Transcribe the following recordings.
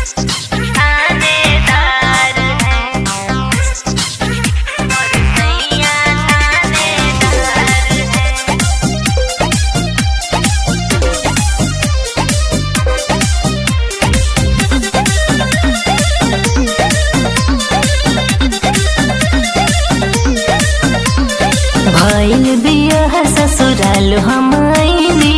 थानेदार है मोर सैया थानेदार है। भइल बियाह ससुराल हम आइली,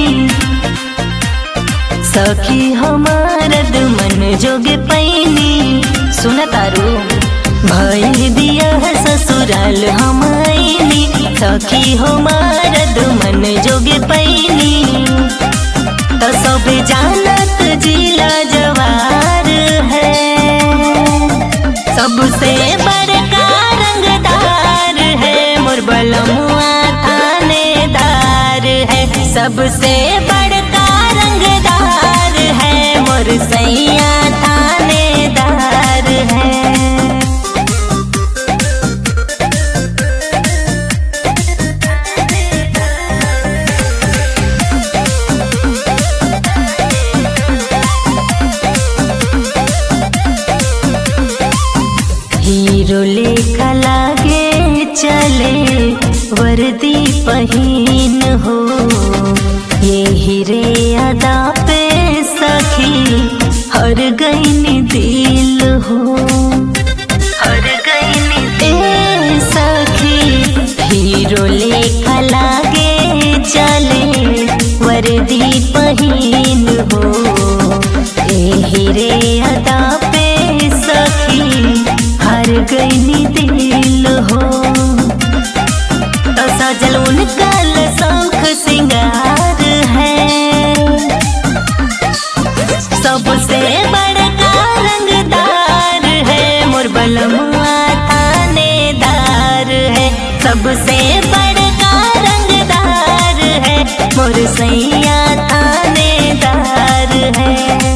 सखी हमारद मन जोगे पैनी। सुन तारू भइल बियाह ससुराल हम आइली, सखी हमारद मन जोगे पैनी। तो सब जानत जिला जवार है, सबसे बड़का रंगदार है मोर बलमुआ थानेदार है। सबसे बड़का रंगदार है मोर सैया थानेदार है। हीरो लेखा लागे चले वर्दी पहिन हो, ये हीरे अदा पे सखी हर गईनी दिल हो, हर गईनी दिल सखी। हीरो लेखा लागे चले वर्दी पहिन हो, ये हीरे अदा पे सखी हर गईनी दिल हो। तो सजल उनका शौक सिंगार है, सबसे बड़का रंगदार है मोर बलमुआ थानेदार है। सबसे बड़का रंगदार है मोर सैया थानेदार है।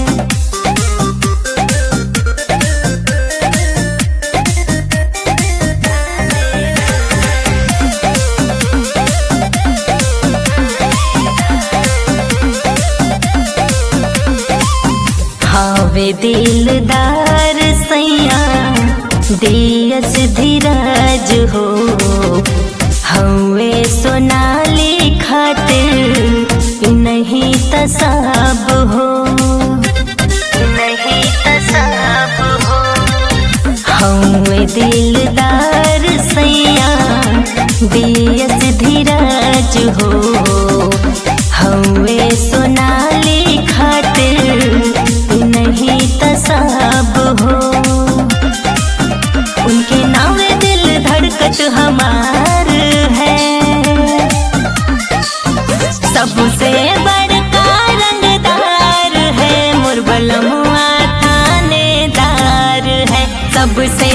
हावे दिलदार सैया दियस धीरज हो, हवे सोनाली खातिर नहीं तसाब हो, नहीं तसाब हो। हवे दिलदार सैया दियस धीरज हो, हवे सोनाली खातिर नहीं तसाब हो। उनके नाम दिल धड़कत हमार है, सबसे बड़का रंगदार है मोर बलमुआ थानेदार है। सबसे